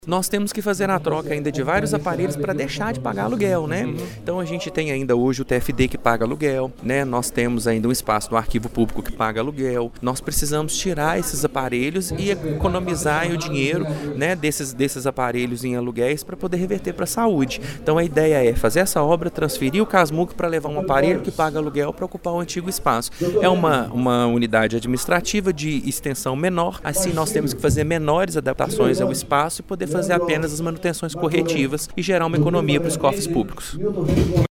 Nós temos que fazer a troca ainda de vários aparelhos para deixar de pagar aluguel, né? Então a gente tem ainda hoje o TFD que paga aluguel, né? Nós temos ainda um espaço no arquivo público que paga aluguel. Nós precisamos tirar esses aparelhos e economizar o dinheiro, né, desses aparelhos em aluguéis para poder reverter para a saúde. Então a ideia é fazer essa obra, transferir o CASMUC para levar um aparelho que paga aluguel para ocupar o antigo espaço. É uma unidade administrativa de extensão menor, assim nós temos que fazer menores adaptações ao espaço e poder fazer apenas as manutenções corretivas e gerar uma economia para os cofres públicos.